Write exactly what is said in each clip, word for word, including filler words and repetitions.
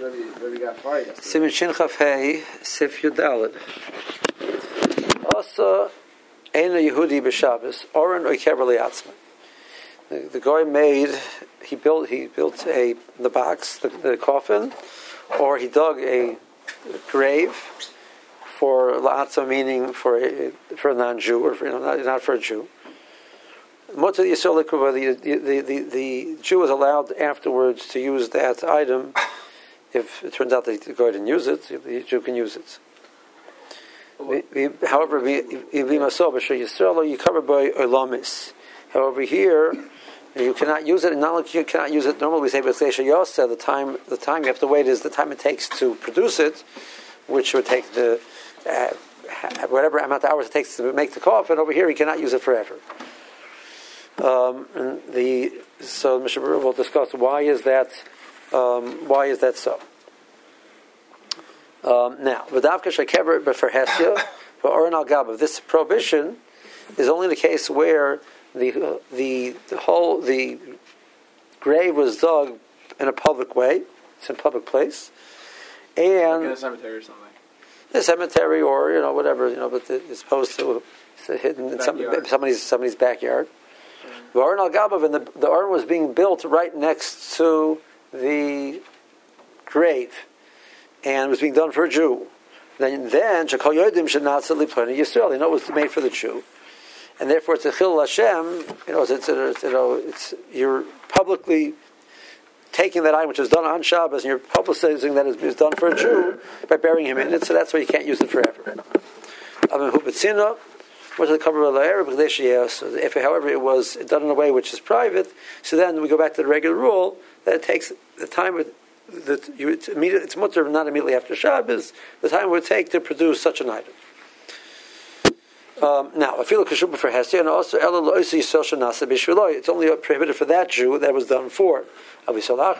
Rabbi got fired yesterday. Siman Shin Chaf Hey Sif Yudalid. Also, Eina Yehudi b'Shabbos Oren Oikever Liatzma. The, the guy made he built he built a the box the, the coffin, or he dug a grave for La'atzma, meaning for a, for a non-Jew or for, you know, not, not for a Jew. Most of the Yisrael, the, the, the, the Jew was allowed afterwards to use that item. If it turns out that the guy didn't use it, the Jew can use it. We, we, however, we Yisrael you cover by olamis. However, here you cannot use it, and not only you cannot use it. Normally, we say b'tzei yosa. The time, the time you have to wait is the time it takes to produce it, which would take the uh, whatever amount of hours it takes to make the coffin. Over here, you cannot use it forever. Um, and the so Mishnah Berurah will discuss why is that um, why is that so. Um, now, v'davka shekever b'ferhesya v'oren al gabav. This prohibition is only the case where the uh, the the whole the grave was dug in a public way. It's in a public place, and like in a cemetery or something. A cemetery, or you know whatever you know, but it's supposed to it's hidden in some, somebody's somebody's backyard. The Aron al Gabav, and the, the Aron was being built right next to the grave, and it was being done for a Jew. Then, then Shekol Yodim Shenatza Liplani Yisrael. They know it was made for the Jew, and therefore it's a Chil Hashem. You know, it's, it's, it's you know, it's you're publicly taking that item which is done on Shabbos, and you're publicizing that it's done for a Jew by burying him in it. So that's why you can't use it forever. What is the cover of the Arab? If, however, it was done in a way which is private, so then we go back to the regular rule that it takes the time that you it's, it's mutter not immediately after Shabbos, the time it would take to produce such an item. Um, now, I feel kashuba for Hestia, and also it's only prohibited for that Jew that was done for. So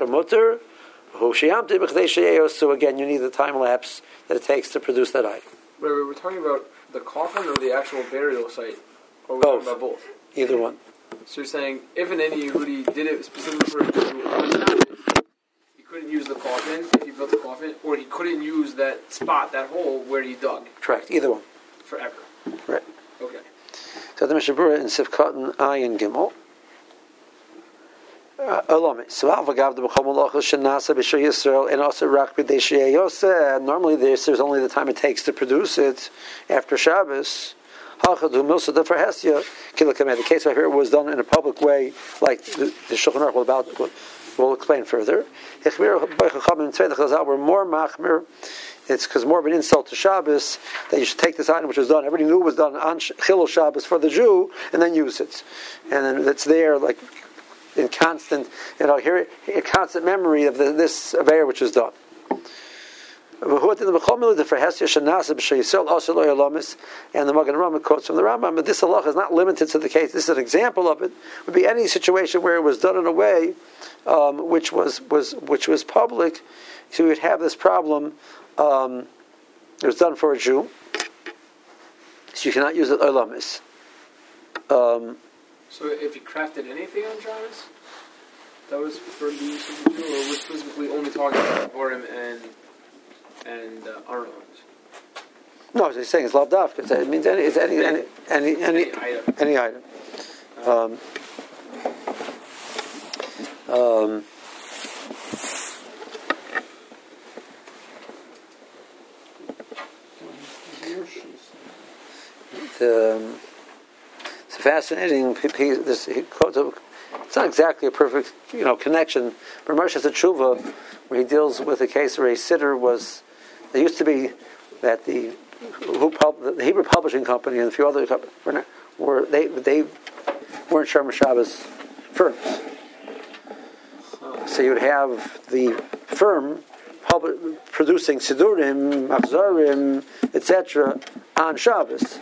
again, you need the time lapse that it takes to produce that item. Wait, wait, we're talking about the coffin or the actual burial site? Or we're both. talking about both? Either one. So you're saying if an any Yehudi did it specifically for a Jew, he couldn't use the coffin if he built the coffin, or he couldn't use that spot, that hole where he dug? Correct. Either one. Forever. Right. Okay. So the Mishnah Berurah in Sivkot and Ayin Gimel. Normally, there's, there's only the time it takes to produce it after Shabbos. The case right here was done in a public way, like the, the Shulchan Aruch will about will explain further. We're more machmir. It's because more of an insult to Shabbos that you should take this item which was done. Everybody knew it was done on Chilul Shabbos for the Jew, and then use it, and then it's there like. In constant, you know, here, in constant memory of the, this affair which was done. And the Magen Rambam quotes from the Rambam, but this halacha is not limited to the case. This is an example of it. It would be any situation where it was done in a way um, which was was which was public. So you would have this problem. Um, it was done for a Jew, so you cannot use it olamis. Um, So if he crafted anything on Shabbos, that was for the use of the Jew, or was specifically only talking about Urim and and uh, Aron? No, he's saying it's lavdaf. It means any, it's any any any any, any item. Any item. Um, um, the, um, it's a fascinating piece. This, he quotes a, it's not exactly a perfect, you know, connection. But Moshe has a tshuva where he deals with a case where a sitter was. There used to be that the who pub, the Hebrew Publishing Company and a few other companies were, not, were they they weren't Shomer Shabbos firms. So you would have the firm public, producing sidurim, machzorim, et cetera on Shabbos.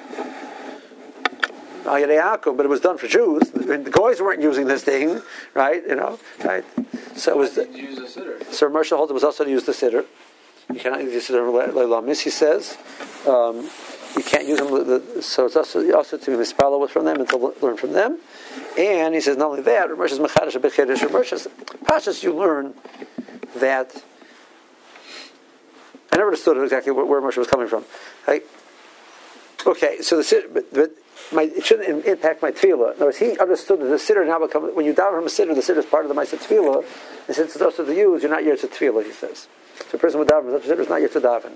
But it was done for Jews. The goys weren't using this thing, right? You know, right? So it was. The, use the sitter. So Moshe holds it was also to use the sitter. You cannot use the sitter leilamis. He says um, you can't use them. The, so it's also also to mispalo with from them and to learn from them. And he says not only that, Moshe's mechadish a bechadish. Moshe's pashas you learn that I never understood exactly where, where Moshe was coming from. I, okay, so the siddur, but, but my, it shouldn't impact my tefillah. In other words, he understood that the siddur now becomes, when you daven from a siddur, the siddur is part of the Ma'aseh tefillah, and since it's also the use, you're not yet to tefillah, he says. So a person with daven from such a siddur is not yet to daven.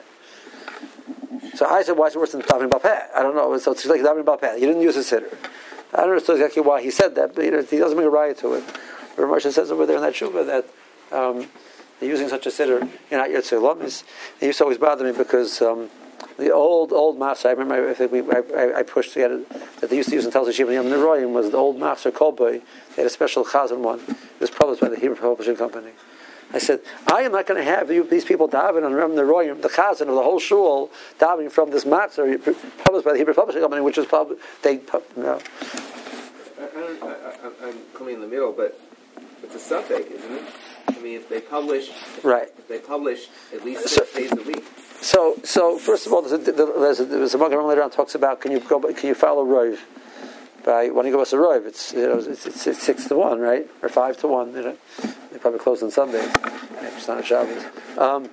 So I said, why is it worse than davening b'peh? I don't know. So it's like davening b'peh. You didn't use a siddur. I don't understand exactly why he said that, but you know, he doesn't make a riot to it. But Moshe says over there in that shuvah that um, using such a siddur, you're not yet to lamis. It used to always bother me because um, the old old machzer, I remember I think we I, I, I pushed to get it, that they used to use in Tel Yeshiva Yom Neroyim was the old machzer Kolboy. They had a special chazan one. It was published by the Hebrew Publishing Company. I said, I am not going to have you, these people davening on Yom Neroyim, the chazan of the whole shul, davening from this machzer published by the Hebrew Publishing Company, which was published. They, you know. I, I don't, I, I, I'm coming in the middle, but it's a suffix, isn't it? I mean, if they publish, right? If they publish at least six so, days a week. So, so first of all, there's a, there's a, there's a Magen later on talks about can you go, can you follow Rov by when you go to Rov? It's you know it's, it's, it's six to one, right, or five to one. You know, they probably close on Sundays. Maybe it's not a Shabbos. Um,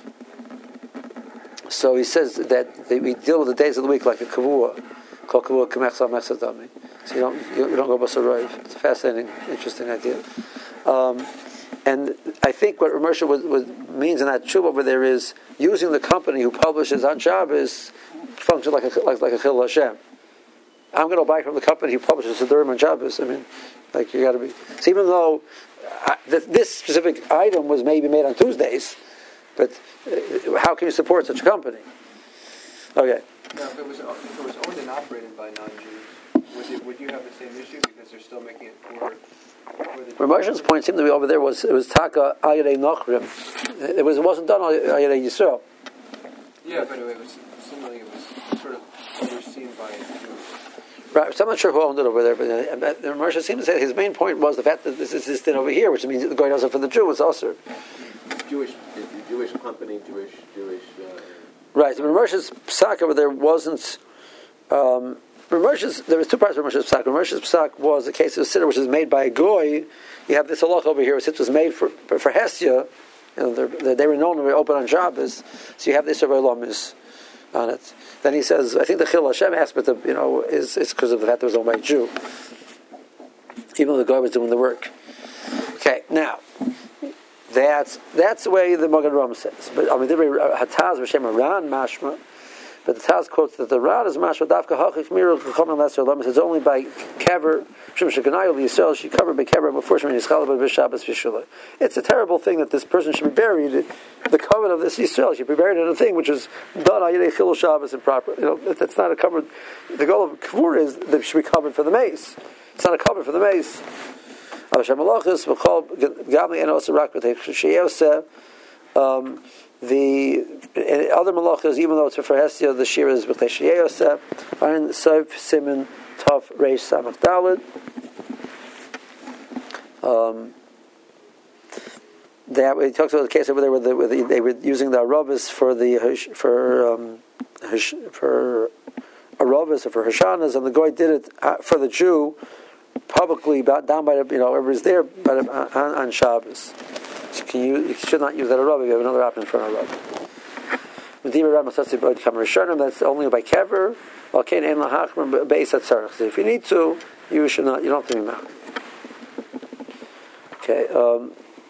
so he says that they, we deal with the days of the week like a kavua, called kavua k'mechsa mechsadami. So you don't you, you don't go b'sa Rov. It's a fascinating, interesting idea. Um, and I think what Moshe was, was, means in that tshuva over there is using the company who publishes on Shabbos functions like a like, like a chil Hashem. I'm going to buy from the company who publishes Siddurim on Shabbos. I mean, like you got to be. So even though I, th- this specific item was maybe made on Tuesdays, but uh, how can you support such a company? Okay. Now, if it was if it was owned and operated by non-Jews, would it, would you have the same issue because they're still making it for? Where Moshe's point seemed to be over there was it was taka ayadei nochrim. It was it wasn't done ayadei Yisrael. Yeah, but it was similarly it was sort of overseen by Jews. Right, so I'm not sure who owned it over there, but uh, Moshe seemed to say his main point was the fact that this is this thing over here, which means the guy does it for the Jew. It's also Jewish, it's a Jewish company, Jewish, Jewish. Uh... Right. So Moshe's psak over there wasn't. Um, Ramoshes, there was two parts of Ramoshes Psak. Ramoshes Psak was a case of a siddur which is made by a goy. You have this halach over here, which was made for for Hestia. You know, they're, they were known to be open on Shabbos, so you have this over Lomis on it. Then he says, I think the Chil Hashem aspect of you know is is because of the fact that it was owned by a Jew, even though the goy was doing the work. Okay, now that's that's the way the Magen Ram says. But I mean, there were Hataz V'Shem Aran Mashma. But the Taz quotes that the Rad is mashma dafka hachik miru l'chomen lesser lamas. It's only by kever shem shekanayu l'Yisrael she covered by kever before shemin yischal but b'Shabbos v'shula. It's a terrible thing that this person should be buried. The covenant of this Yisrael should be buried in a thing which is done on Yidei Chilul Shabbos improper. You know that's not a covered. The goal of kavur is that it should be covered for the mace. It's not a cover for the mace. Avashem malachos v'chol gamli and also rak b'tei um The other malachas, even though it's for Hestia, the shir is b'tei sheyoseh. Ayin sof simin tov reish samach dalid. Um, that he talks about the case over there where, the, where the, they were using the arabas for the for um, for arabas or for hashanas, and the goy did it for the Jew publicly, down by the you know everybody's there, but on, on Shabbos. So can you, you should not use that arab. You have another option for an arab. That's only by kever. If you need to, you should not. You don't have to be mad. Okay. Um,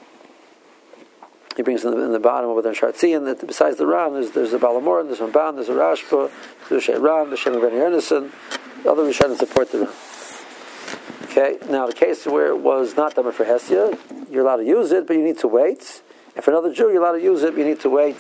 he brings in the, in the bottom over there in Shartzian that besides the Ram, there's there's a Balamor, there's a Ramban, there's a Rashba, there's a Ram, there's a Ben Yernison. The other Rishonim support the Ram. Okay. Now the case where it was not done for Hestia, you're allowed to use it, but you need to wait. And for another Jew, you're allowed to use it, but you need to wait.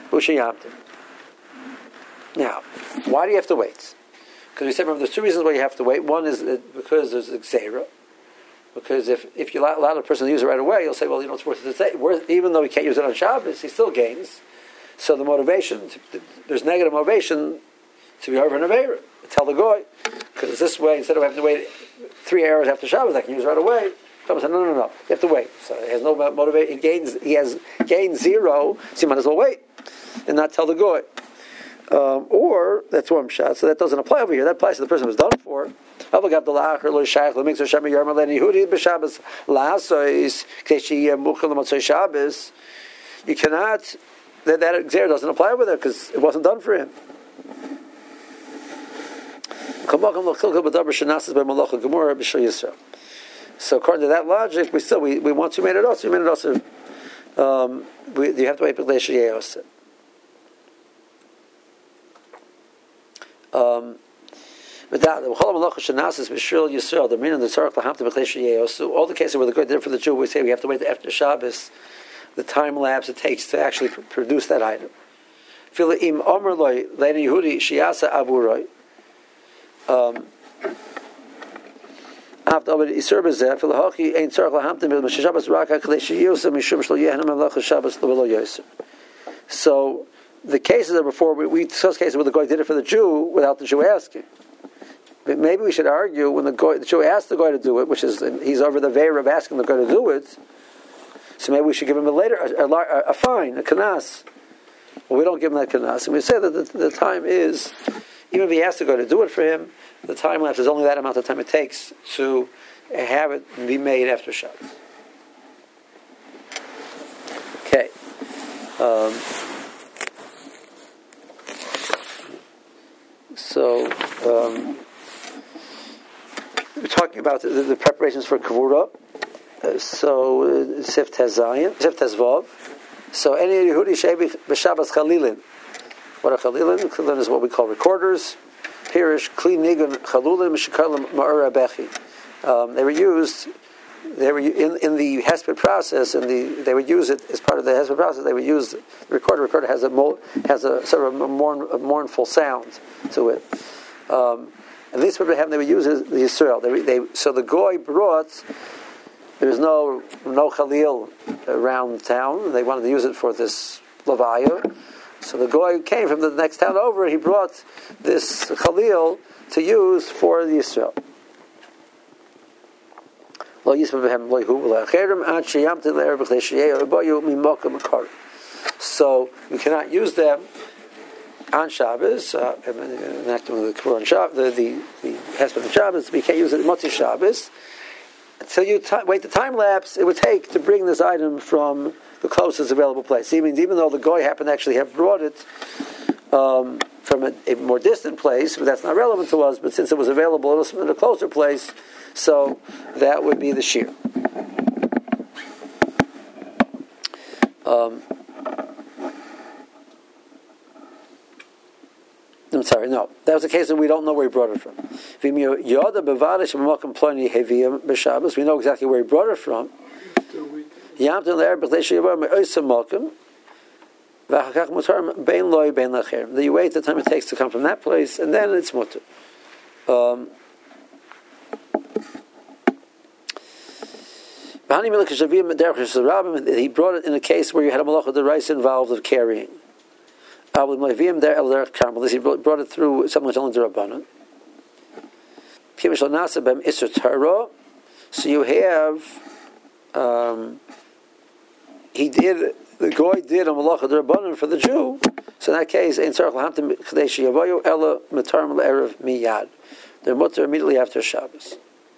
Now, why do you have to wait? Because we said, remember, there's two reasons why you have to wait. One is because there's a Xera. Because if, if you allow a person to use it right away, you'll say, well, you know, it's worth it to say. Worth, even though he can't use it on Shabbos, he still gains. So the motivation, to, there's negative motivation to be over an Aveira. Tell the Goy. Because this way, instead of having to wait three hours after Shabbos, I can use it right away. Someone said, no, no, no, you have to wait. So he has no motivation. He gains, he has gained zero, so you might as well wait and not tell the Goy. Um, or, that's one shot, so that doesn't apply over here. That applies to the person who was done for. You cannot that, that Xer doesn't apply over there because it wasn't done for him. So according to that logic, we still we, we once you made it also, you made it also. Um, we, you have to wait for Gleishiyos. Um, but that the whole malacha shenasis b'shvil Yisrael, the meaning of the tzarich lahamta b'Gleishiyos. So all the cases where the good did for the Jew, we say we have to wait after Shabbos, the time lapse it takes to actually pr- produce that item. Fila im omer loy leini Yehudi shiyasa avuroi. Um, after over Isur bezeh, fila hochi ein tzarich lahamta b'Shabbos raka Gleishiyos mishum shlo yehnam malacha Shabbos lo yoser. So the cases that before we, we discussed cases where the guy did it for the Jew without the Jew asking. But maybe we should argue when the guy, the Jew asked the guy to do it, which is he's over the veil of asking the guy to do it. So maybe we should give him a later a, a, a fine, a kanas. Well, we don't give him that kanas, and we say that the, the time is, even if he asked the guy to do it for him, the time lapse is only that amount of time it takes to have it be made after Shabbos. Okay. Um, So, um, we're talking about the, the preparations for Kavura. Uh, so, uh, Sif Tezayin, Sif Tezvav. So, any Yehudi Shebi B'Shabbos Chalilin. What are Chalilin? Chalilin is what we call recorders. Pirish, Kli Nigun, Chalulim, Shikalim, Ma'ura Bechi. Um, they were used, they were in, in the Hesped process, and the they would use it as part of the Hesped process. They would use the recorder. The recorder has a mo, has a sort of a, mourn, a mournful sound to it, um, and this would have they would use it, the Yisrael. They, they, so the goy brought. There was no no Khalil around town. They wanted to use it for this Levaya. So the goy came from the next town over. He brought this Khalil to use for the Yisrael. So we cannot use them on Shabbos, uh, enacting the Quran Shabbos, the the, the Hesped of Shabbos. We can't use it Motzi Shabbos until you t- wait the time lapse it would take to bring this item from the closest available place. It means even though the goy happened to actually have brought it um, from a, a more distant place, but that's not relevant to us. But since it was available in a closer place, so that would be the shear. Um, I'm sorry, no. That was a case that we don't know where he brought it from. We know exactly where he brought it from. Then you wait the time it takes to come from that place, and then it's mutter. Um, he brought it in a case where you had a malach of the rice involved of carrying. He brought it through something that's only D'Rabbanan. So you have, um, he did, the goy did a malach of D'Rabbanan for the Jew. So in that case, they're mutter immediately after Shabbos.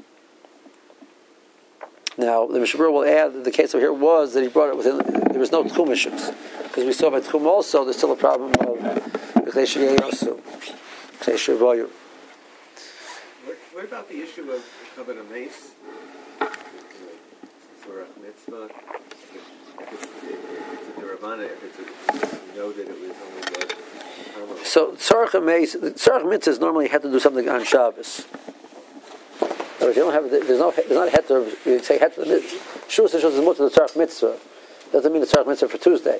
Now, the Mishabur will add that the case over here was that he brought it within, there was no tchum issues. Because we saw by tchum also, there's still a problem of Gleishiyei Yosu, Gleishiyei Voyu. What about the issue of Kavod HaMeis? For a mitzvah, if it's, if it's a D'Rabbanan, if it's a, you know that it was only the So, Tzarech HaMeis, Tzarech Mitzvahs normally had to do something on Shabbos. But if you don't have, there's no, there's not a heter. You say heter. Shus is much of the tzarech mitzvah. Doesn't mean the tzarech mitzvah for Tuesday.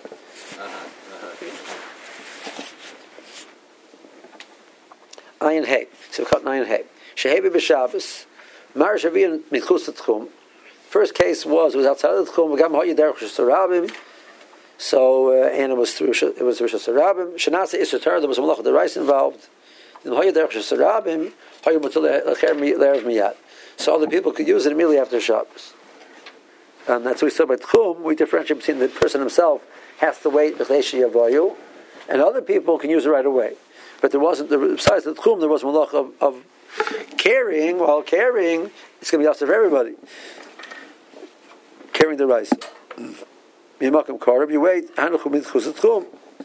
Ayin hey. So we cut ayin hey. Shehebi b'Shabbos. Mar shavian michus tchum. First case was was outside of the tchum. V'gam ha'yi derech shesarabim. So uh, and it was through it was through shesarabim. Shenasa isotar. There was a malach of the rice involved. Then ha'yi derech shesarabim. Ha'yi mutal lecher le'erev miyad. So other people could use it immediately after Shabbos. And that's what we said by Tchum. We differentiate between the person himself has to wait, and other people can use it right away. But there wasn't, besides the Tchum, there was malach of, of carrying. While carrying, it's going to be also for everybody. Carrying the rice. mimakam karib, you wait hanuchu mitchus tchum.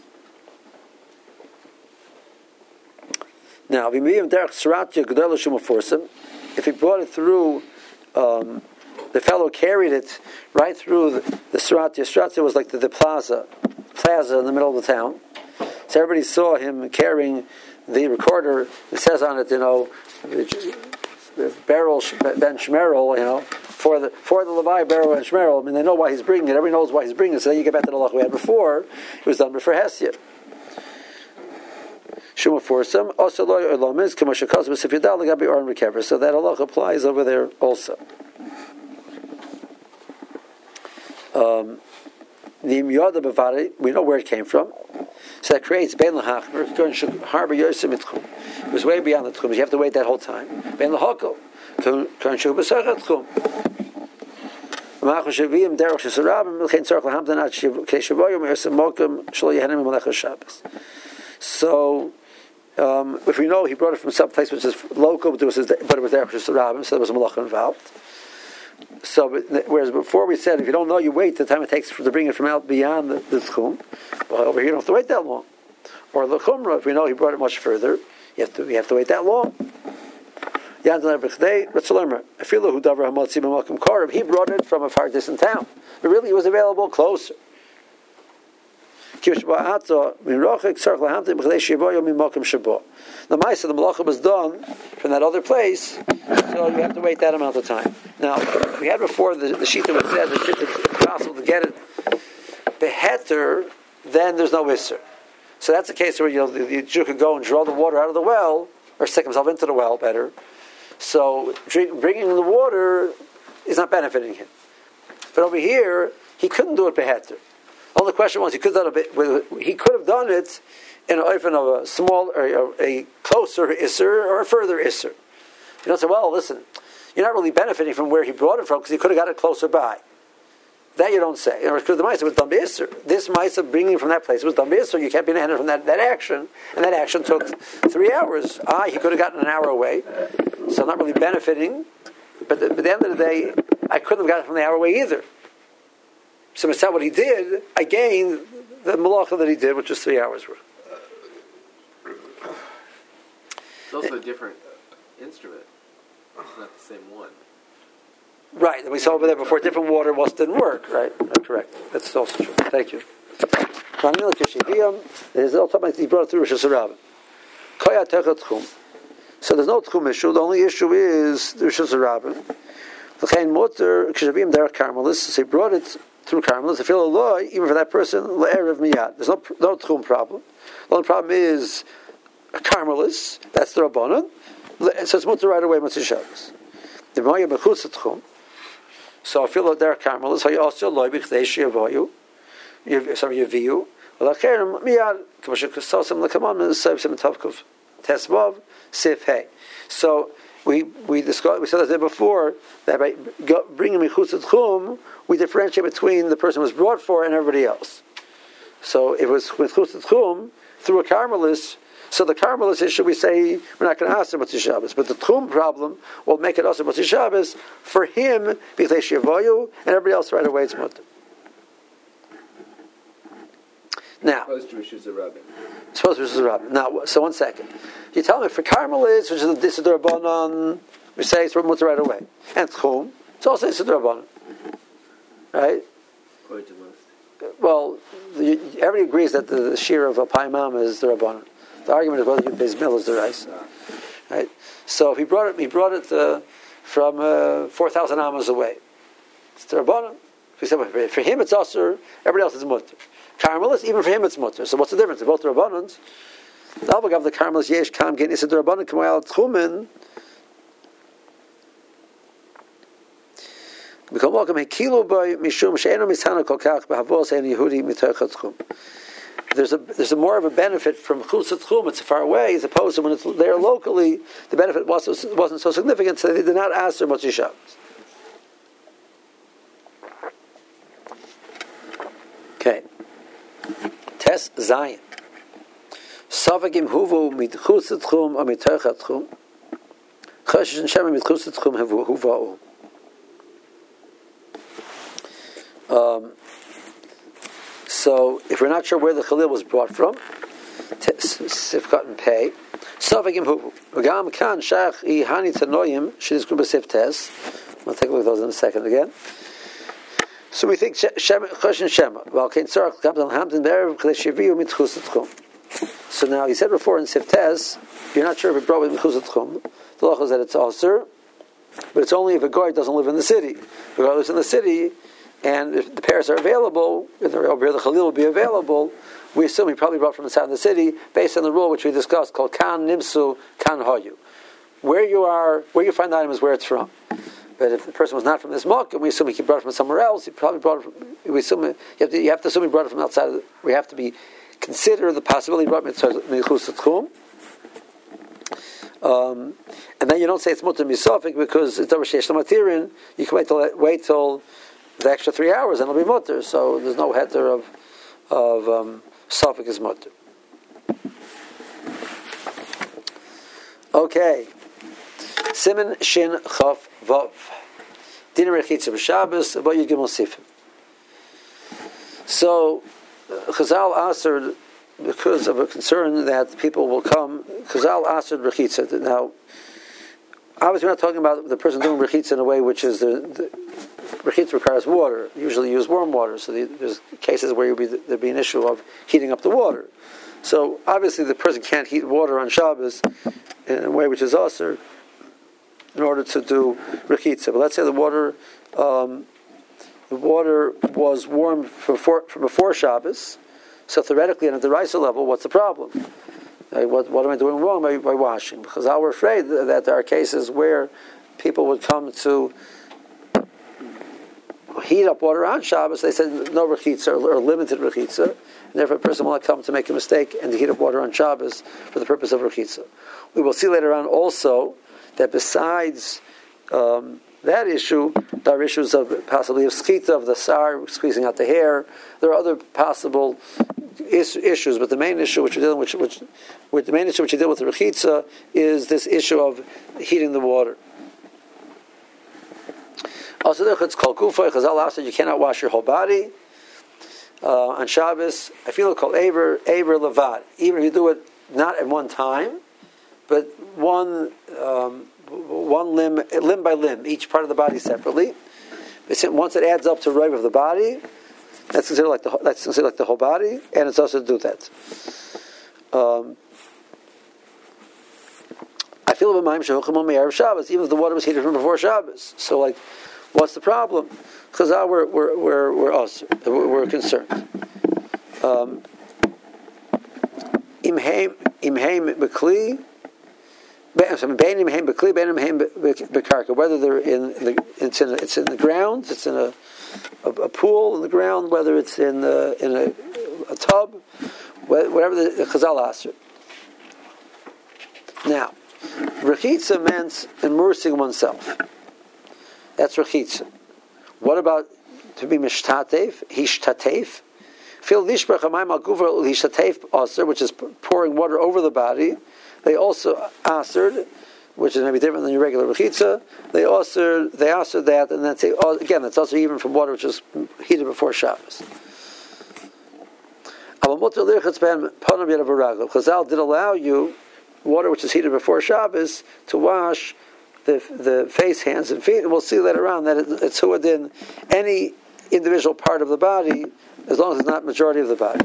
Now, if he brought it through, um, the fellow carried it right through the, the Sratya. Sratya was like the, the plaza, plaza in the middle of the town. So everybody saw him carrying the recorder. It says on it, you know, Beryl ben Shmerel, you know, for the for the Levi Beryl ben Shmerel. I mean, they know why he's bringing it. Everybody knows why he's bringing it. So then you get back to the law we had before. It was done before Hesya. Shuma forsam also loy olamis k'moshe kazvus if yadal legabi oran rekever. So that halach applies over there also. Um, Nim yoda bevari, we know where it came from. So that creates ben lahachmer harbor yosem mitchum. It was way beyond the tchum. You have to wait that whole time. Ben lahako kan shu b'sachat tchum. Ma'achos shavim derech shesarabim milchein tzarich lahamdan ad k'shevoyim yosem mokum shlo yehenim malachos Shabbos. So. Um, if we know he brought it from some place which is local, but it was, but it was there for Rabbim, so there was a malacha involved. So, but, whereas before we said if you don't know, you wait the time it takes to bring it from out beyond the, the tchum. Well, over here you don't have to wait that long. Or the chumrah, if we know he brought it much further, you have to you have to wait that long. He brought it from a far distant town, but really it was available closer. The Maisa, the Malacha was done from that other place, so you have to wait that amount of time. Now, we had before the, the sheet that was said that if it's possible to get it beheter, then there's no Isser. So that's a case where you know, the, the Jew could go and draw the water out of the well, or stick himself into the well better. So drink, bringing the water is not benefiting him. But over here, he couldn't do it beheter. All the question was he could have done a bit. He could have done it in an open of a small or a, a closer isser or a further isser. You don't say, well, listen, you're not really benefiting from where he brought it from because he could have got it closer by. That you don't say. Because the ma'aser was done by isser. This ma'aser bringing from that place was done by isser. You can't be nahanah from that, that action, and that action took three hours. Ah, he could have gotten an hour away, so I'm not really benefiting. But at the end of the day, I couldn't have gotten it from the hour away either. So it's not what he did. I gained the malacha that he did, which is three hours worth. It's also a different instrument. It's not the same one. Right, and we saw over there before different water was didn't work. Right, that's correct. That's also true. Thank you. There's no time he brought it through Rosh Hashanah. So there's no tchum issue. The only issue is the Rosh Hashanah. So he brought it through Carmelis. I feel a law, even for that person, le'erev miyad. There's no no tchum problem. The only problem is a Carmelis. That's the Rabbanon. So it's mutter right away. Mitzvah Shabbos. The Maya bechutz tchum. So I feel that they're Carmelis. So you also loy b'chdei sheyavoyu. Sorry, yaviyu. Le'acherem miyad. K'moshe k'sosim l'kamam n'sev sim tavkov tesvav sif hey. So. We we discussed we said that there before that by go, bringing michutz tchum we differentiate between the person who was brought for and everybody else. So it was with chutz tchum through a Carmelis. So the Carmelis issue we say we're not going to ask him what's Shabbos, but the tchum problem will make it also what's Shabbos for him b'chdei sheyavoyu and everybody else right away it's mutter. Now, supposed to issues a rabbin. Supposed to issues a rabbin. Now, so one second. You tell me for Carmelis, which is the Dissidor Rabbanon, we say it's mutter right away, and Tchum, it's also Dissidor Rabbanon, right? According to most. Well, the, everybody agrees that the, the shear of a Paimam is the Rabbanon. The argument is whether you Beis Mil is the Reis, right? So if he brought it, he brought it uh, from uh, four thousand amas away. It's the Rabbanon. We said for him it's Asur, everybody else is mutter. Carmelis, even for him it's mutter. So what's the difference? They're both the Rabbanons. The Alvagav the Carmelis yesh kam gen isid the Rabbanon k'mayal tchumen. B'kol mokum hekilu by mishum she'enu mishana kol kach b'havos ein Yehudi mitoch tchum. There's a there's a more of a benefit from chutz tchum. It's far away as opposed to when it's there locally. The benefit wasn't wasn't so significant, so they did not ask her Motzei Shabbos. Okay. Tes Zayin. Savagim huvu mit chutz tchum or mitoch tchum. Chashish shema mit chutz tchum huva'u. Um, if we're not sure where the Khalil was brought from, Sifkat and Pei. Safagim Hu. V'gam kan shach I hani tanoyim shidis group of Siftes. We'll take a look at those in a second again. So we think Shema, Chosh and Shema. Well, Kain Tzarach comes on Hamdan Be'erev K'lei Sheviu Mitchus Tchum. So now he said before in Siftes, you're not sure if it brought with Mitchus Tchum. The law is that it's Aser, but it's only if a guy doesn't live in the city. If a guy lives in the city, and if the pairs are available, if the Khalil will be available, we assume he probably brought from inside the city, based on the rule which we discussed called Kan Nimsu Kan Hayu. Where you are, where you find the item is where it's from. But if the person was not from this market, we assume he brought it from somewhere else. He probably brought it from, we assume you have, to, you have to assume he brought it from outside. Of the, we have to be consider the possibility he brought it from Michus Tchum. Um, and then you don't say it's mutter misafik because it's over sheish lamatirin. You can wait till wait till the extra three hours and it'll be mutter. So there's no heter of of um, safik is mutter. Okay, Siman Shin Chaf Vav Din Rechitza b'Shabbos Abo Yud Gimel Sifim. So Chazal answered because of a concern that people will come. Chazal answered Rechitza. Now, obviously, we're not talking about the person doing Rechitza in a way which is the, the Rechitza requires water. Usually, you use warm water. So the, there's cases where be, there'd be an issue of heating up the water. So obviously, the person can't heat water on Shabbos in a way which is Aser in order to do Rechitza. But let's say the water, um, the water was warm from before, from before Shabbos. So theoretically, at the Raisa level, what's the problem? Uh, what, what am I doing wrong by, by washing? Because I we're afraid that there are cases where people would come to heat up water on Shabbos. They said no rechitza or, or limited rechitza, and therefore a person will not come to make a mistake and to heat up water on Shabbos for the purpose of rechitza. We will see later on also that besides um, that issue, there are issues of possibly of skita, of the sar, squeezing out the hair. There are other possible is, issues, but the main issue which we're dealing with, which, which the main issue which you deal with the rechitza is this issue of heating the water. Also, there it's called kufa. Chazal said you cannot wash your whole body uh, on Shabbos. I feel it called aver aver levad. Even if you do it not at one time, but one. Um, One limb, limb by limb, each part of the body separately. Once it adds up to rive of the body, that's considered like the that's considered like the whole body, and it's also to do that. Um, I feel about my Shabbos, even if the water was heated from before Shabbos. So, like, what's the problem? Because now we're we're we're we're us we're concerned. Um, imheim imheim bekli. Whether they're in the it's in a, it's in the ground, it's in a, a, a pool in the ground, whether it's in the, in a, a tub, whatever the, the Chazal asked. Now, rechitza meant immersing oneself. That's rechitza. What about to be mishtatef, hishtatef? Fil lishbach hamayim al gufa hishtatef aser, which is pouring water over the body. They also answered, which is maybe different than your regular rechitza. They also they answered that, and then say oh, again, that's also even from water which is heated before Shabbos. Chazal did allow you water which is heated before Shabbos to wash the the face, hands, and feet. And we'll see later on that it, it's huadin any individual part of the body, as long as it's not majority of the body.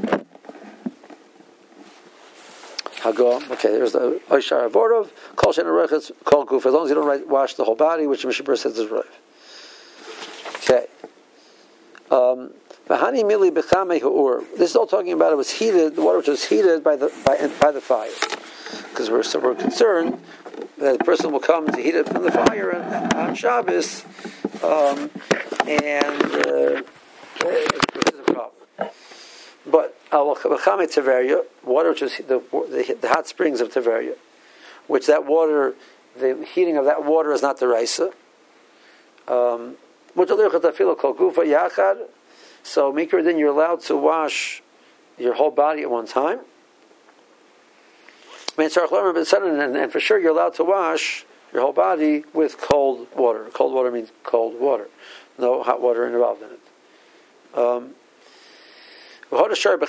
Hagom. Okay, there's the Oishar Avorov. Kol Shen Arechetz, Kol Guf. As long as you don't right, wash the whole body, which Mishabur says is right. Okay. Um, V'hani mili b'chamei ha'ur. This is all talking about it was heated, the water which was heated by the by, by the fire. Because we're so we're concerned that the person will come to heat it from the fire on, on Shabbos, um, and uh, this is a problem. But al-Chame Tiveria, water which is the, the, the hot springs of Tiveria, which that water, the heating of that water is not the Raisa. Um, so Mikra then you're allowed to wash your whole body at one time. And for sure you're allowed to wash your whole body with cold water. Cold water means cold water. No hot water involved in it. Um, Once you take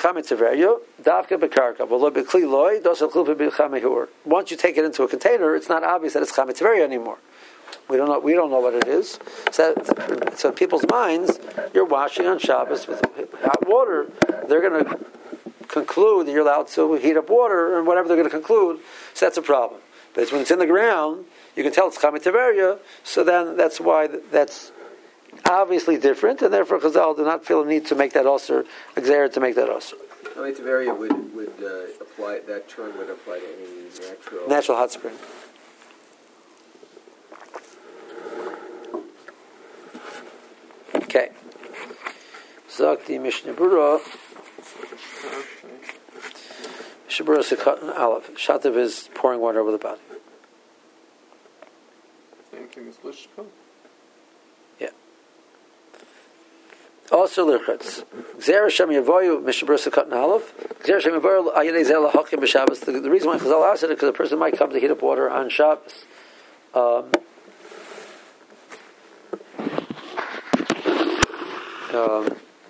it into a container, it's not obvious that it's chametz tiveria anymore. We don't know. We don't know what it is. So, so in people's minds, you're washing on Shabbos with hot water. They're going to conclude that you're allowed to heat up water, and whatever they're going to conclude. So that's a problem. But it's when it's in the ground, you can tell it's chametz tiveria. So then that's why that's obviously different, and therefore Chazal do not feel a need to make that usher, exert to make that usher. Chametz tiveria would would uh, apply. That term would apply to any natural natural hot spring. Okay. Zakti Mishnah Berurah. Mishnah Berurah Sekatan Aleph. Shatav is pouring water over the body. Yeah. Also Lirchatz. Gzer Hashem Yavoyu Mishnah Berurah Sekatan Aleph. Gzer Hashem Yavoyu Ayadei Zel Hakim B'Shabbos. The reason why Chazal asked it is because a person might come to heat up water on Shabbos. Um, Um,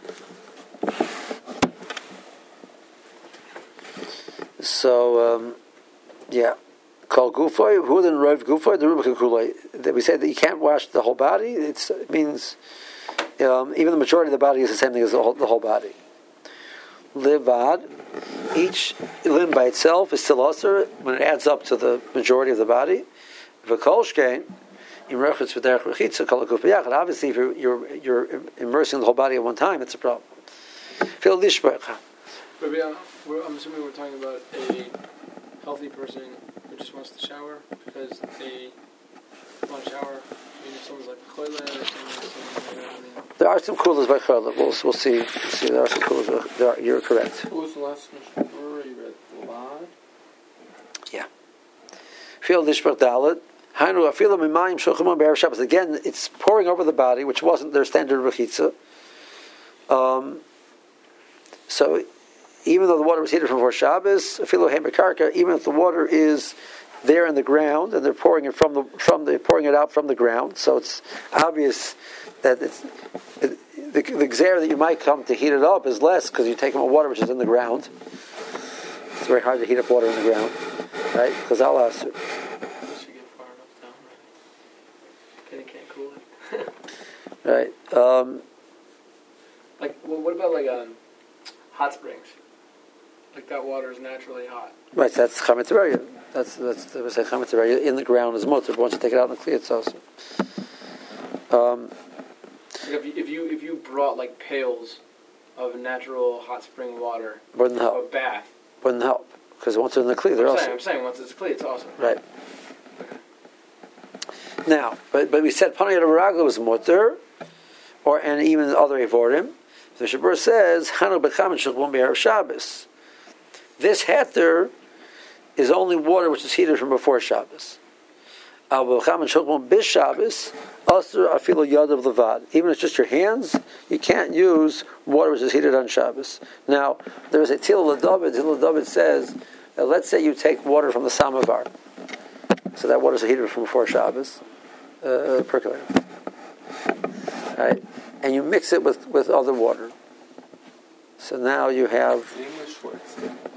so, um, yeah. Called Gufoy, who then Rav Gufoy, the Rubik Kulay. That we said that you can't wash the whole body. It's, it means um, even the majority of the body is the same thing as the whole, the whole body. Livad, each limb by itself is still usher when it adds up to the majority of the body. V'kolshkein. Obviously, if you're, you're, you're immersing the whole body at one time, it's a problem. Feel lishbech. I'm assuming we're talking about a healthy person who just wants to shower because they want to shower. I mean, if someone's like choile or something, you know, I mean. There are some coolers by choile. We'll, we'll see. We'll see. There are some coolers. There are, you're correct. What was the last Mishnah Berurah you read? Lad? Yeah. Feel lishbech dalet. Again, it's pouring over the body, which wasn't their standard rechitza. Um, so, even though the water was heated from before Shabbos, even if the water is there in the ground and they're pouring it from the from the pouring it out from the ground, so it's obvious that it's it, the the gzer that you might come to heat it up is less because you're taking water which is in the ground. It's very hard to heat up water in the ground, right? Because I'll ask you. Right. Um, like, well, what about like um, hot springs? Like that water is naturally hot. Right. That's chametz tiveria. That's that's the say chametz tiveria in the ground is mutter. But once you take it out in the clear, it's also. Um, like if you, if you if you brought like pails of natural hot spring water, wouldn't help. A bath wouldn't help because once they're in the clear, they're I'm also. Saying, I'm saying once it's clear, it's awesome. Right. Now, but but we said panayot baragla was mutter, or and even other evorim. The Shabur says Hanu b'chametz shulchan b'erev Shabbos. This heter is only water which is heated from before Shabbos. Al b'chametz shulchan b'Shabbos asur afilu yad of levad. Even if it's just your hands, you can't use water which is heated on Shabbos. Now there is a til l'david. Til l'david says, uh, let's say you take water from the samovar, so that water is heated from before Shabbos. Uh, percolator, right? And you mix it with, with other water. So now you have. The English words.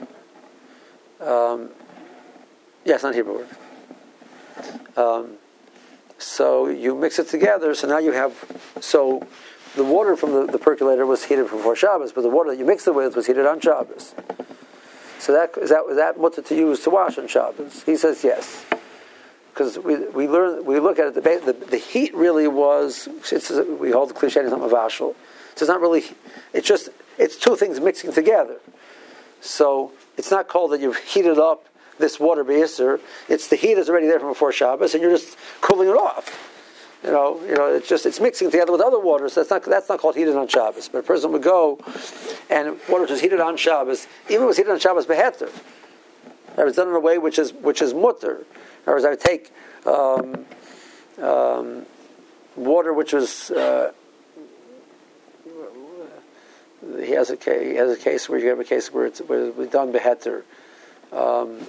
Um, yeah, it's not a Hebrew word. Um, so you mix it together. So now you have. So the water from the, the percolator was heated before Shabbos, but the water that you mixed it with was heated on Shabbos. So that is that was that mutter to use to wash on Shabbos? He says yes. Because we we learn we look at it, the, the, the heat really was it's, we hold the cliche as not mavashal. So it's not really it's just it's two things mixing together. So it's not called that you've heated up this water b'yisr. It's the heat is already there from before Shabbos, and you're just cooling it off. You know, you know, it's just it's mixing together with other water. So that's not that's not called heated on Shabbos. But a person would go and water which is heated on Shabbos, even if it was heated on Shabbos beheter, it was done in a way which is which is mutter. In other words, I would take um, um, water which was. Uh, he has a case. He has a case where you have a case where it's where it's done beheter. Um,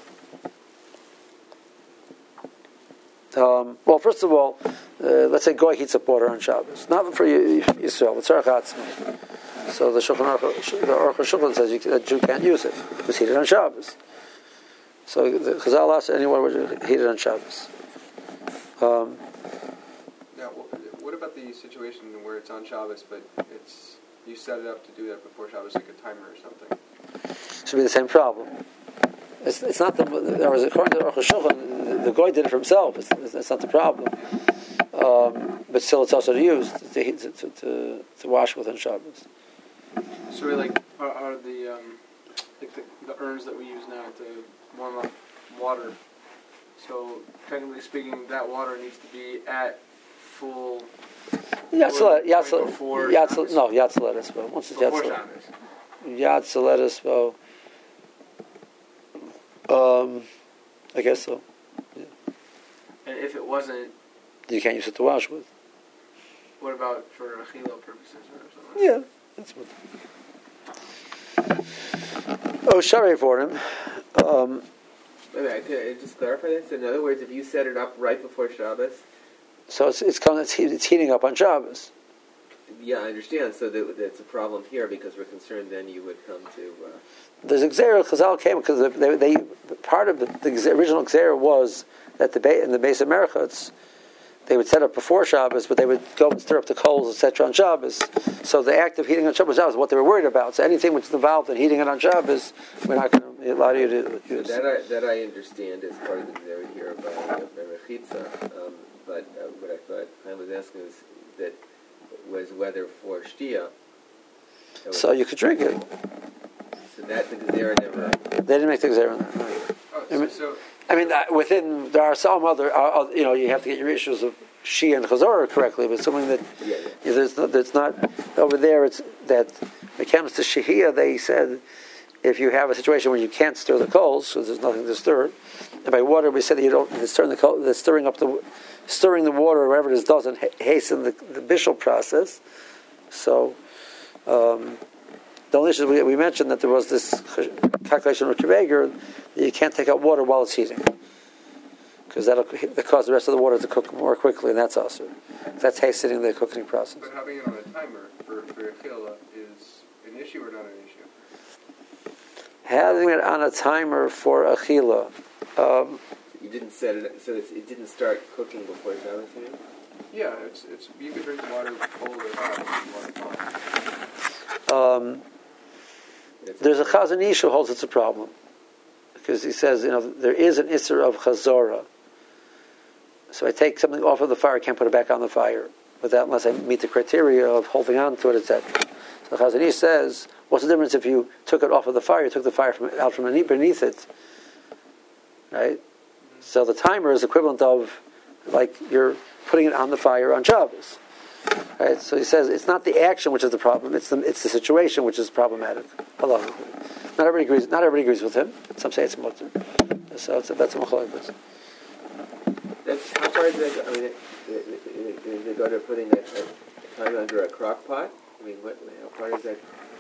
um, well, first of all, uh, let's say goy heats up water on Shabbos, not for Yisrael. It's So the Shulchan Aruch, the Aruch HaShulchan says you, that Jew can't use it. It was heated on Shabbos. So the Chazal asked anyone would heat it on Shabbos. Um, now, what about the situation where it's on Shabbos, but it's you set it up to do that before Shabbos, like a timer or something? Should be the same problem. It's, it's not the. There was according to Aruch HaShulchan, the, the goy did it for himself. It's, it's, it's not the problem. Um, but still, it's also to use to to, to, to, to wash with on Shabbos. So we like are, are the um, like the, the urns that we use now to warm up water. So technically speaking, that water needs to be at full. Yatzalet, before Yatzalet, Shabbos? no, Yatzalet as well. Once it's Before Yatzalet, Shabbos. Yatzalet as well. Um, I guess so. And if it wasn't, You can't use it to wash with. what about for achila purposes or something? Yeah, that's what. Oh, Sharei for him. Um, Wait a minute, could I just clarify this? In other words, if you set it up right before Shabbos, so it's it's, coming, it's, heat, it's heating up on Shabbos. yeah, I understand. So that, that's a problem here because we're concerned then you would come to. Uh, There's a Gzera, Chazal came because they, they part of the, the original Gzera was that the ba- in the base of Merchotz, they would set up before Shabbos, but they would go and stir up the coals, et cetera, on Shabbos. So the act of heating on Shabbos was what they were worried about. So anything which is involved in heating it on Shabbos, we're not going to allow you to so use. that I that I understand as part of the Gzera here by uh, by Rechitza. Um, but uh, what I thought I was asking is that was whether for Shtia. So you could drink it. So that the Gzera never. They didn't make the Gzera on that. No. Oh, so, so I mean, uh, within there are some other, uh, uh, you know, you have to get your issues of Shia and Chazorah correctly, but something that Yeah, yeah. you know, there's not, that's not over there. It's that when it comes to Shehiyah, they said if you have a situation where you can't stir the coals, so there's nothing to stir, and by water we said that you don't the stirring the coal, the stirring up the stirring the water or whatever it is doesn't ha- hasten the, the bishul process. So. Um, The only issue is we, we mentioned that there was this calculation of Kiveger that you can't take out water while it's heating because that'll cause the rest of the water to cook more quickly, and that's also that's hastening the cooking process. but having it on a timer for for achila is an issue or not an issue? Having it on a timer for achila, um, You didn't set it, so it's, it didn't start cooking before Shabbos. You mean? Yeah, it's it's you can drink water cold or hot. If you want it hot. um, It's there's a Chazon Ish who holds it's a problem because he says, you know, there is an Isser of Chazorah. So I take something off of the fire, I can't put it back on the fire without unless I meet the criteria of holding on to it, et cetera. So Chazon Ish says, what's the difference if you took it off of the fire, you took the fire from out from beneath it, right? So the timer is equivalent of like you're putting it on the fire on Shabbos, right? So he says it's not the action which is the problem; it's the it's the situation which is problematic. Not everybody agrees. Not everybody agrees with him. Some say it's mutter. So it's a, that's a machlokes. That's, how far do they go? I mean, they, they, they, they go to putting a, a timer under a crock pot? I mean, what, how far is that?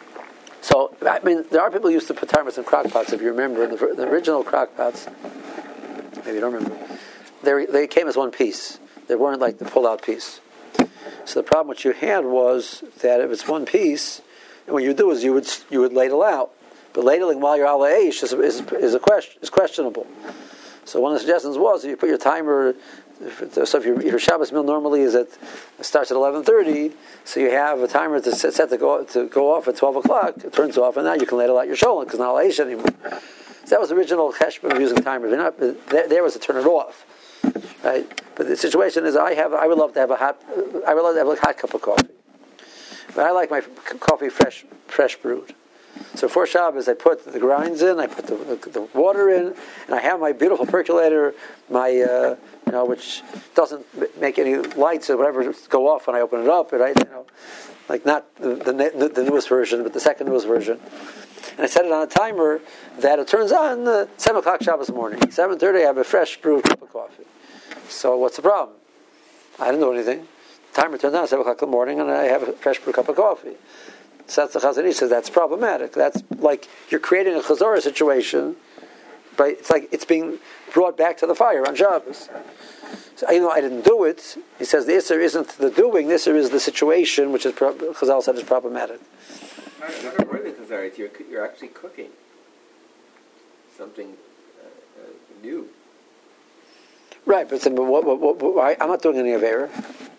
So I mean, there are people who used to put timers in crock pots. If you remember, in the, the original crock pots, maybe you don't remember, they they came as one piece. They weren't like the pull-out piece. So the problem what you had was that if it's one piece, and what you do is you would you would ladle out, but ladling while you're ala eish is is is a question is questionable. So one of the suggestions was if you put your timer. So if your, your Shabbos meal normally is at starts at eleven thirty, so you have a timer to set, set to go to go off at twelve o'clock. It turns off, and now you can ladle out your sholem because not aish anymore. So that was the original cheshbon of using timers. They're not, there, there was to turn it off, right? But the situation is, I have I would love to have a hot I would love to have a hot cup of coffee, but I like my coffee fresh fresh brewed. So for Shabbos, I put the grinds in, I put the, the, the water in, and I have my beautiful percolator, my uh, you know, which doesn't make any lights or whatever go off when I open it up, right? You know, like not the, the, the newest version, but the second newest version. And I set it on a timer that it turns on uh, seven o'clock Shabbos morning. Seven thirty, I have a fresh brewed cup of coffee. So what's the problem? I didn't do anything. The timer turns on at seven o'clock in the morning, and I have a fresh brewed cup of coffee. So that's the Chazon Ish says that's problematic. That's like you're creating a Chazorah situation, but it's like it's being brought back to the fire on Shabbos. So even though I didn't do it, he says the Isser isn't the doing, the Isser is the situation, which is Chazal said is problematic. It's more than chazaret. You're you're actually cooking something uh, uh, new. Right, but, then, but what, what, what, what, I, I'm not doing any avera.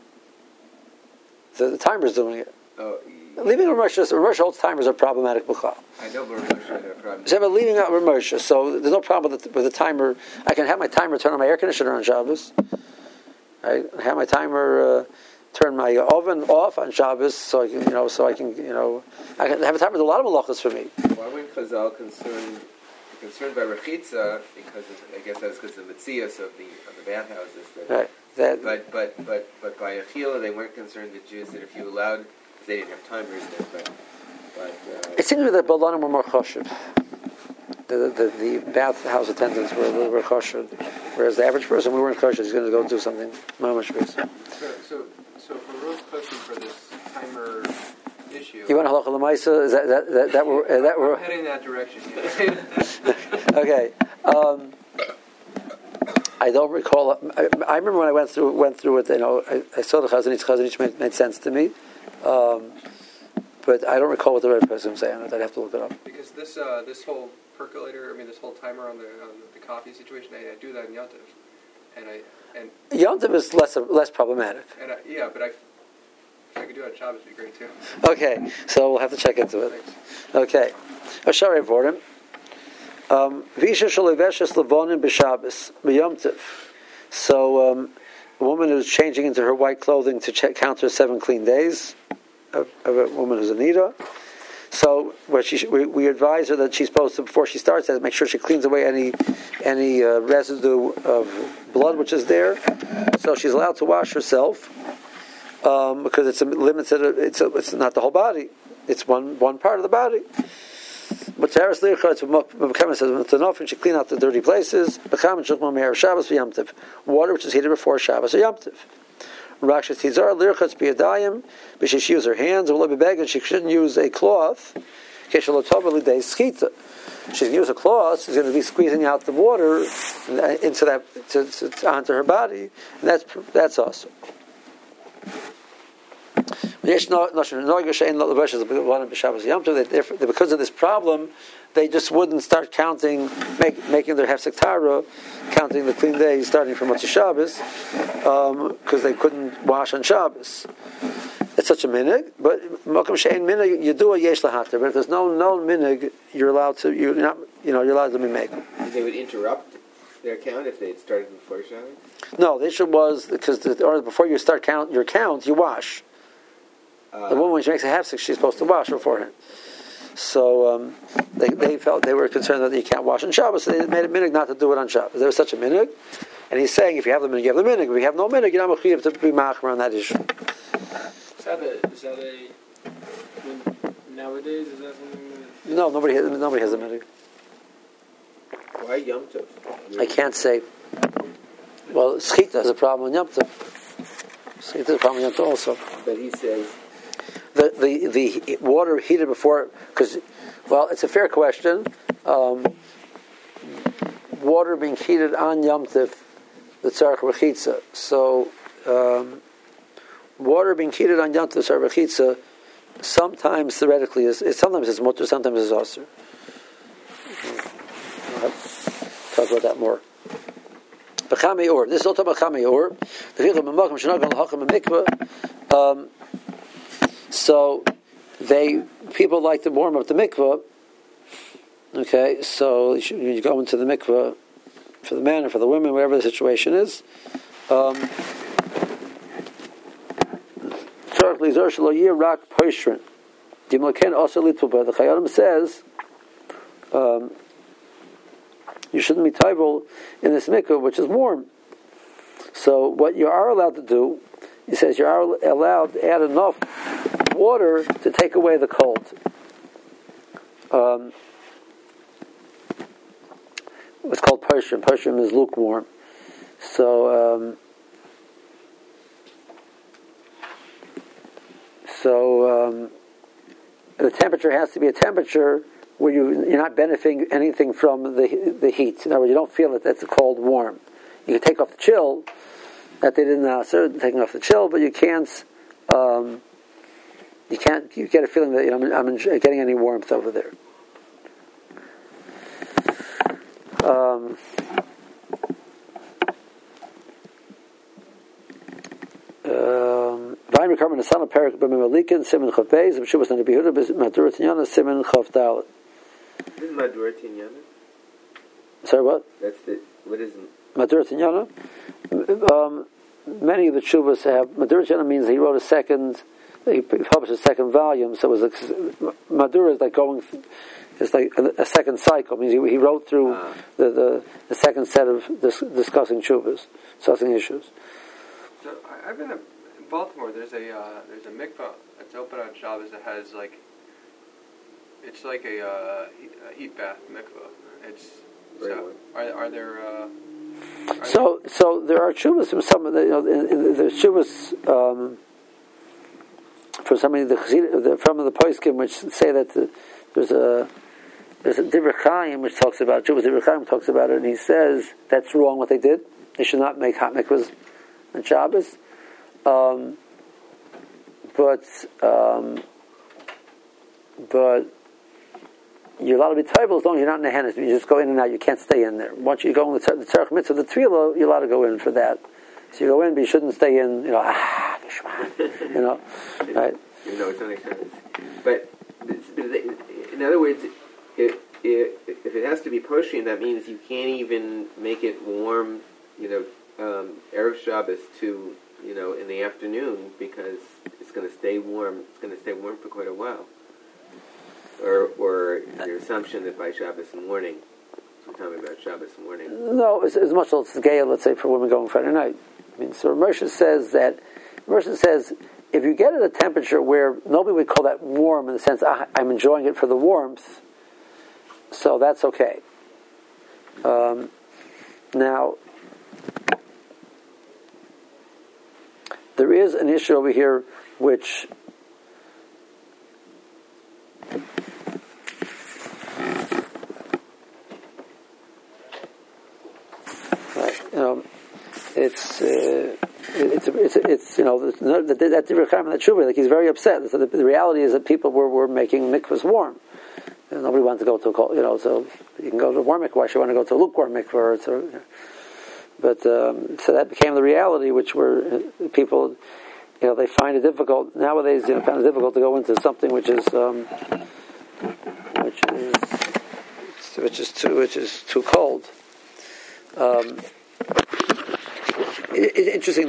The, the timer's doing it. Oh, Leaving a Rosh Rosh holds timers are problematic. B'chal. I know, but Rosh had a problem. So, but leaving out Rosh, so there's no problem with the, with the timer. I can have my timer turn on my air conditioner on Shabbos. I have my timer uh, turn my oven off on Shabbos, so I can, you know, so I can, you know, I can have a timer with a lot of malachas for me. Why weren't Chazal concerned concerned by rechitza? Because of, I guess that's because of the mitzias of the of the bathhouses. That, Right. That, but but but but by achila, they weren't concerned, the Jews, that if you allowed, because they didn't have timers then, but but uh, it seems to me that Balanim were more choshev. The, the, the bathhouse attendants were a little more choshev, whereas the average person, we weren't choshev. He's going to go do something mamash based. So, so, so for Rose cooking for this timer issue. You want a halacha l'maisa? Is that that that, that were uh, that I'm were heading that direction. Yeah. okay? Um, I don't recall. I, I remember when I went through went through it. You know, I, I saw the Chazanich. Chazanich made, made sense to me, um, but I don't recall what the right person was saying. I'd have to look it up. Because this uh, this whole percolator, I mean, this whole timer on the on the coffee situation, I, I do that in Yom Tov, and I and Yom Tov is less less problematic. and I, yeah, but I, if I could do it on Shabbos, it'd be great too. Okay, so we'll have to check into it. Thanks. Okay, Ashari Vordim. Visha shaliveshes lavonim b'Shabbos b'Yom Tov. So, um, a woman who's changing into her white clothing to check, count her seven clean days of, of a woman who's a nida. So, what she, we, we advise her that she's supposed to, before she starts that, make sure she cleans away any any uh, residue of blood which is there. So she's allowed to wash herself um, because it's a limited. It's a, it's not the whole body. It's one one part of the body. But Teres Licha, says enough, and she clean out the dirty places. Water which is heated before Shabbos or Yom Tov. Rakshas Tizar Lirchatz Biyadayim, but she should use her hands. And she shouldn't use a cloth. She's going to use a cloth. She's going to be squeezing out the water into that to, to, onto her body, and that's that's awesome. Because of this problem, they just wouldn't start counting, make, making their hefsek tara, counting the clean days starting from Motzei Shabbos, because um, they couldn't wash on Shabbos. It's such a minig, but Mokum she'ein minig, you do a yesh lahater. But if there's no known minig, you're allowed to. You're not. You know, you're allowed to be make. They would interrupt their count if they had started before Shabbos. No, the issue was because the, or before you start count your count, you wash. Uh, the woman, when she makes a hefsek, she's supposed to wash beforehand. So um, they they felt they were concerned that you can't wash on Shabbos, so they made a minig not to do it on Shabbos. There was such a minig, and he's saying if you have the minig, you have the minig. If you have no minig, you're not mechuyev to be machmer on that issue. Is that a, is that a I mean, nowadays? Is that something? That no, nobody has, nobody has a minig. Why Yom Tov? I can't say. Well, schita is a problem in Yom Tov. Schita is a problem in Yom Tov also. But he says the the the water heated before, because well, it's a fair question. Um, water being heated on Yom Tov, the tzarech rechitza. So. Um, Water being heated on Yom Tov Sarvachitza sometimes theoretically is, is sometimes it's mutter, sometimes it's aser. We'll talk about that more. B'chamei or this is all talking about b'chamei or. Um, so they people like to warm up the mikvah. Okay, so you, should, you go into the mikvah for the men or for the women, whatever the situation is. Um, The Chayyim says um, you shouldn't be taivel in this mikvah, which is warm. So what you are allowed to do, he says you are allowed to add enough water to take away the cold. Um, it's called Pershim. Pershim is lukewarm. So um, So um, the temperature has to be a temperature where you, you're not benefiting anything from the the heat. In other words, you don't feel that that's a cold warm. You can take off the chill, that they didn't answer, taking off the chill, but you can't um, you can't. You get a feeling that you know I'm, I'm getting any warmth over there. Um, um, this is Madura Tinyana? Sorry, what? That's the, what is Madura Tinyana? Um, many of the Chuvas have, Madura Tinyana means he wrote a second, he published a second volume, so it was a, Madura is like going, it's like a, a second cycle, means he, he wrote through ah. the, the, the second set of dis, discussing Chuvas, discussing issues. So I've been in Baltimore, there's a, uh, there's a mikvah that's open on Shabbos that has like, it's like a, uh, heat, a heat bath mikvah. It's so are are there? Uh, are so there? so there are chuvas from some of the you know in, in, there's chuvas um, from some of the, the from the poskim which say that the, there's a there's a Divrei Chaim which talks about chuvas. Divrei Chaim talks about it and he says that's wrong what they did. They should not make hot mikvahs on Shabbos. Um, but um, but. You're allowed to be tayvel as long as you're not in the hennis. You just go in and out. You can't stay in there. Once you go in the tzarech mitzvah, the tefillah, you're allowed to go in for that. So you go in, but you shouldn't stay in. You know, ah, you know, right? You know, it's not a sense. But in other words, if, if it has to be poshin, that means you can't even make it warm. You know, um, erev Shabbos to you know in the afternoon because it's going to stay warm. It's going to stay warm for quite a while. Or, or your assumption that by Shabbos morning, we're talking about Shabbos morning. No, as, as much as it's gay, let's say, for women going Friday night. I mean, so Moshe says that, Moshe says, if you get at a temperature where nobody would call that warm in the sense, ah, I'm enjoying it for the warmth, so that's okay. Um, now, there is an issue over here which you know, it's uh, it's it's it's you know that that Divrei Chaim and that Shuvah, like he's very upset. So the, the reality is that people were, were making mikvahs warm. And nobody wanted to go to a cold, you know. So you can go to a warm mikvah. Why should you want to go to a lukewarm mikvah? So, you know. But um, so that became the reality, which were uh, people, you know, they find it difficult nowadays. You know, kind of difficult to go into something which is um, which is which is too which is too cold. Um, it, it's interesting.